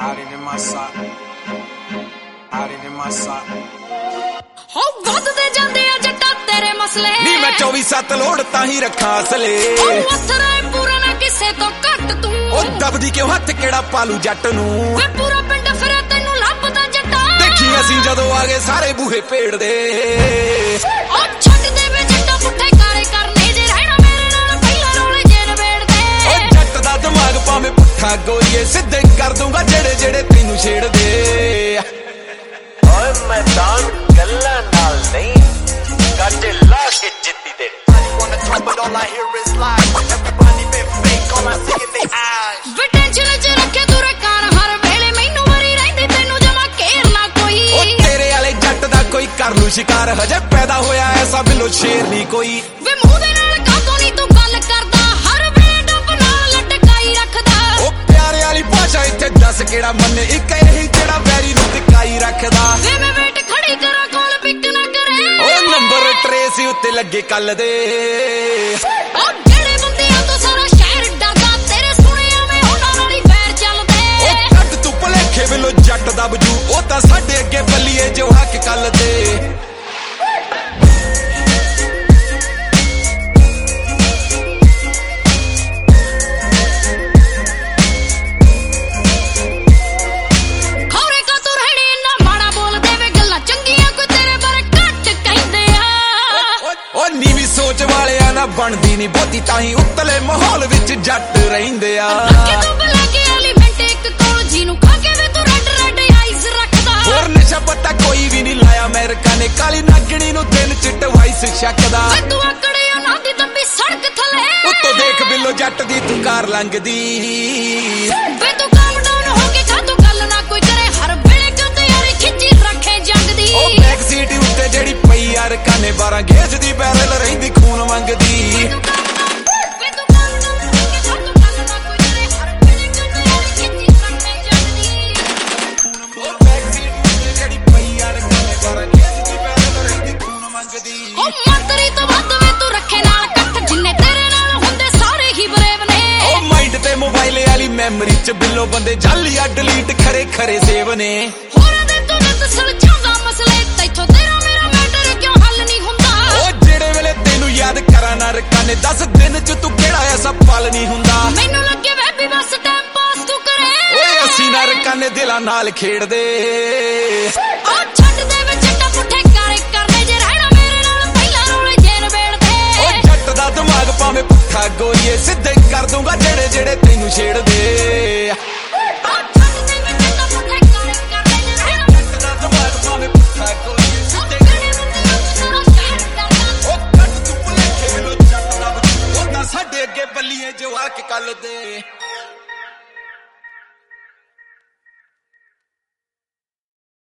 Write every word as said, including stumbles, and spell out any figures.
Out it in my sock. Out it in my sock. हो ਵੱਧਦੇ ਜਾਂਦੇ ਆ ਜੱਟਾ ਤੇਰੇ ਮਸਲੇ ਨੀ ਮੈਂ ਚੌਵੀ ਸੱਤ ਲੋੜ ਤਾਂ ਹੀ ਰੱਖਾਂ ਅਸਲੇ ਉਹ ਅਸਰਾ ਪੂਰਾ ਨਾ ਕਿਸੇ ਤੋਂ ਘੱਟ ਤੂੰ ਉਹ ਦਬਦੀ ਕਿਉਂ ਹੱਥ ਕਿਹੜਾ ਪਾਲੂ ਜੱਟ ਨੂੰ ਵੇ ਪੂਰਾ ਪਿੰਡ ਫਿਰੇ ਤੈਨੂੰ ਲੱਭਦਾ ਜੱਟਾ ਦੇਖੀ ਅਸੀਂ ਜਦੋਂ ਆ ਗਏ ਸਾਰੇ ਬੂਹੇ ਭੇੜਦੇ ਉਹ ਛੱਡ ਦੇ ਵੇ ਜੱਟਾ ਪੁੱਠੇ ਕਾਲੇ ਕਰਨੇ ਜੇ ਰਹਿਣਾ ਮੇਰੇ ਨਾਲ ਪਹਿਲਾਂ ਰੋਲੇ ਜੇ ਨਵੇੜਦੇ ਉਹ ਜੱਟ ਦਾ ਦਿਮਾਗ ਭਾਵੇਂ ਪੁੱਠਾ ਗੋਰੀਏ ਸਿੱਧੇ ਕਰ ਦੂੰਗਾ ਜਿਹੜੇ ਜਿਹੜੇ ਤੈਨੂੰ ਛੇੜਦੇ ਓਏ ਮੈਦਾਨ ਗੱਲਾਂ ਨਾਲ ਨਹੀਂ ਗੱਡੇ ਲਾ ਕੇ ਜਿੱਤੀ ਦੇ on the top but all I hear is lies everybody been fake all I see in their eyes ਵੇ ਟੈਨਸ਼ਨ ਚ ਰੱਖੇ ਤੂੰ ਰਕਾਰ ਹਰ ਵੇਲੇ ਮੈਨੂੰ ਵਰੀ ਰਹਿੰਦੀ ਤੈਨੂੰ ਜਮਾ ਘੇਰ ਨਾ ਕੋਈ ਉਹ ਤੇਰੇ ਵਾਲੇ ਜੱਟ ਦਾ ਕੋਈ ਕਰ ਲੂ ਸ਼ਿਕਾਰ ਹਜੇ ਪੈਦਾ ਹੋਇਆ ਐਸਾ ਬਿੱਲੋ ਸ਼ੇਰ ਨਹੀਂ ਕੋਈ ਵੇ ਮੂੰਹ ਦੇ ਨਾਲ ਕਾਹਤੋਂ ਨਹੀਂ ਤੂੰ ਗੱਲ ਕਰਦਾ ਹਰ ਵੇਲੇ ਡੱਬ ਨਾਲ ਲਟਕਾਈ ਰੱਖਦਾ ਉਹ ਪਿਆਰੇ ਵਾਲੀ ਭਾਸ਼ਾ ਇੱਥੇ ਦੱਸ ਕਿਹੜਾ ਮੰਨੇ ਇੱਕ ਇਹੀ ਜਿਹੜਾ ਵੈਰੀ ਨੂੰ ਟਿਕਾਈ ਰੱਖਦਾ ਵੇ ਮੈਂ ਵੇਟ ਖੜੀ ਕਰਾਂ ਕੋਲ ਪਿਕ ਨਾ ਕਰੇ ਉਹ ਨੰਬਰ ਟਰੇਸ ਉੱਤੇ ਲੱਗੇ ਕੱਲ ਦੇ ਉਹ ਜਿਹੜੇ ਬੰਦਿਆਂ ਤੋਂ ਸਾਰਾ ਸ਼ਹਿਰ ਡਰਦਾ ਤੇਰੇ ਸੁਣਿਆ ਮੈਂ ਉਹਨਾਂ ਨਾਲ ਹੀ ਵੈਰ ਚੱਲਦੇ ਉਹ ਕੱਟ ਤੂੰ ਭਲੇਖੇ ਵੱਲੋਂ ਜੱਟ ਦਾ ਬਜੂ ਉਹ ਤਾਂ ਸਾਡੇ ਅੱਗੇ ਬੱਲੀਏ ਜੋ ਹੱਕ ਕੱਲ ਦੇ ਖੌਰੇ ਕਾ ਤੂੰ ਰਹਿਣੀ ਇੰਨਾ ਮਾੜਾ ਬੋਲਦੇ ਵੇ ਗੱਲਾਂ ਚੰਗੀਆਂ ਕੋਈ ਤੇਰੇ ਬਾਰੇ ਘੱਟ ਕਹਿੰਦੇ ਆ ਉਹ ਨੀਵੀਂ ਸੋਚ ਵਾਲਿਆਂ ਨਾ ਬਣਦੀ ਨਹੀਂ ਬਹੁਤੀ ਤਾਂ ਹੀ ਉੱਤਲੇ ਮਾਹੌਲ ਵਿੱਚ ਜੱਟ ਰਹਿੰਦੇ ਆ ਕਿ ਤੂੰ ਬਲਾ ਕੇ ਐਲੀਮੈਂਟ ਇੱਕ ਕੋਲ ਜੀ ਨੂੰ ਖਾ ਕੇ ਵੇ ਤੂੰ ਰੈੱਡ ਰੈੱਡ ਆਈਜ਼ ਰੱਖਦਾ ਹੋਰ ਨਸ਼ਾ ਪੱਤਾ ਕੋਈ ਵੀ ਨਹੀਂ ਲਾਇਆ ਅਮਰੀਕਾ ਨੇ ਕਾਲੀ ਨਾਗਣੀ ਨੂੰ ਦਿਨ ਚ ਟਵਾਈਸ ਛੱਕਦਾ ਵੇ ਤੂੰ ਆਕੜਿਆ ਨਾ ਦੀ ਤੰਬੀ ਸੜਕ ਥੱਲੇ ਉੱਤੋਂ ਦੇਖ ਬਿੱਲੋ ਜੱਟ ਦੀ ਤੂੰ ਕਾਰ ਲੰਘਦੀ ਵੇ ਤੂੰ ਕਾਮ ਡਾਊਨ ਹੋ ਕੇ ਖਾ ਤੂੰ ਗੱਲ ਨਾ ਕੋਈ ਕਰੇ ਹਰ ਵੇਲੇ ਕਿਉਂ ਤਿਆਰੀ ਖਿੱਚੀ ਰੱਖੇ ਜੰਗ ਦੀ ਉਹ ਬੈਕ ਸੀਟ ਉੱਤੇ ਜਿਹੜੀ ਪਈ ਯਾਰ ਕਾਨੇ ਬਾਰਾਂ ਗੇਜ ਦੀ ਬੈਰਲ ਰਹਿੰਦੀ ਖੂਨ ਮੰਗਦੀ ਵੇ ਤੂੰ ਕਾਮ ਡਾਊਨ ਹੋ ਕੇ ਖਾ ਤੂੰ ਗੱਲ ਨਾ ਕੋਈ ਕਰੇ ਹਰ ਵੇਲੇ ਕਿਉਂ ਤਿਆਰੀ ਖਿੱਚੀ ਰੱਖੇ ਜੰਗ ਦੀ ਉਹ ਬੈਕ ਸੀਟ ਉੱਤੇ ਜਿਹੜੀ ਪਈ ਯਾਰ ਕਾਨੇ ਬਾਰਾਂ ਗੇਜ ਦੀ ਬੈਰਲ ਰਹਿੰਦੀ ਖੂਨ ਮੰਗਦੀ ਉਹ ਮੰਤਰੀ ਤੋਂ ਵੱਧ ਵੇ ਤੂੰ ਰੱਖੇ ਨਾਲ ਇਕੱਠ ਜਿੰਨੇ ਤੇਰੇ ਨਾਲ ਹੁੰਦੇ ਸਾਰੇ ਹੀ ਬਰੇਵ ਨੇ ਉਹ ਮਾਈਂਡ ਤੇ ਮੋਬਾਈਲ ਵਾਲੀ ਮੈਮਰੀ ਚ ਬਿੱਲੋ ਬੰਦੇ ਜਾਲੀਆ ਡਿਲੀਟ ਖਰੇ ਖਰੇ ਸੇਵ ਨੇ ਹੋਰਾਂ ਦੇ ਤੂੰ ਨਤ ਸੁਲਝਾਉਂਦਾ ਮਸਲੇ ਤੈਥੋਂ ਤੇਰਾ ਮੇਰਾ ਮੈਟਰ ਕਿਉਂ ਹੱਲ ਨਹੀਂ ਹੁੰਦਾ ਉਹ ਜਿਹੜੇ ਵੇਲੇ ਤੈਨੂੰ ਯਾਦ ਕਰਾਂ ਨਾ ਰਕਾਨੇ ਦਸ ਦਿਨ ਚ ਤੂੰ ਕਿਹੜਾ ਐਸਾ ਪਲ ਨਹੀਂ ਹੁੰਦਾ ਮੈਨੂੰ ਲੱਗੇ ਵੇ ਵੀ ਬਸ ਟਾਈਮ ਪਾਸ ਤੂੰ ਕਰੇ ਓਏ ਅਸੀਂ ਨਾ ਰਕਾਨੇ ਦਿਲਾਂ ਨਾਲ ਖੇਡਦੇ ਉਹ ਛੱਡ ਦੇ ਵੇ ਜੱਟਾ ਪੁੱਠੇ ਕਾਲੇ ਕਰਨੇ ਜੇ ਰਹਿਣਾ ਮੇਰੇ ਨਾਲ ਪਹਿਲਾਂ ਰੋਲੇ ਜੇ ਨਵੇੜਦੇ ਉਹ ਜੱਟ ਦਾ ਦਿਮਾਗ ਭਾਵੇਂ ਪੁੱਠਾ ਗੋਰੀਏ ਸਿੱਧੇ ਕਰ ਦੂੰਗਾ ਜਿਹੜੇ ਜਿਹੜੇ ਤੈਨੂੰ ਛੇੜਦੇ ਉਹ ਛੱਡ ਦੇ ਵੇ ਜੱਟਾ ਪੁੱਠੇ ਕਾਲੇ ਕਰਨੇ ਜੇ ਰਹਿਣਾ ਜੱਟ ਦਾ ਦਿਮਾਗ ਭਾਵੇਂ ਪੁੱਠਾ ਗੋਰੀਏ ਸਿੱਧੇ ਕਿਹੜੇ ਬੰਦਿਆਂ ਤੋਂ ਸਾਰਾ ਸ਼ਹਿਰ ਡਰਦਾ ਉਹ ਕੱਟ ਤੂੰ ਭੁਲੇਖੇ ਵੱਲੋਂ ਜੱਟ ਦਾ ਬਜੂ ਉਹ ਤਾਂ ਸਾਡੇ ਅੱਗੇ ਬੱਲੀਏ ਜੋ ਆ ਕੇ ਕੱਲ ਦੇ